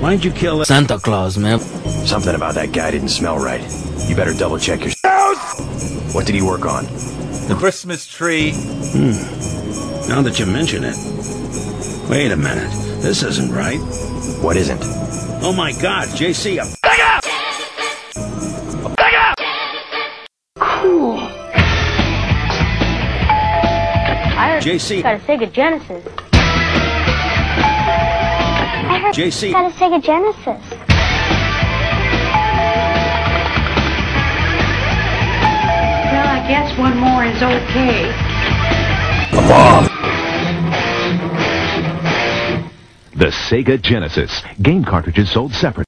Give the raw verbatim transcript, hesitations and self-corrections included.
Why'd you kill Santa Claus, man? Something about that guy didn't smell right. You better double check your house. What did he work on? The Christmas tree. Hmm. Now that you mention it. Wait a minute. This isn't right. What isn't? Oh my God, J C, a Cool. I heard J C got a Sega Genesis. I heard J C got a Sega Genesis. Well, I guess one more is okay. A bomb. The Sega Genesis. Game cartridges sold separately.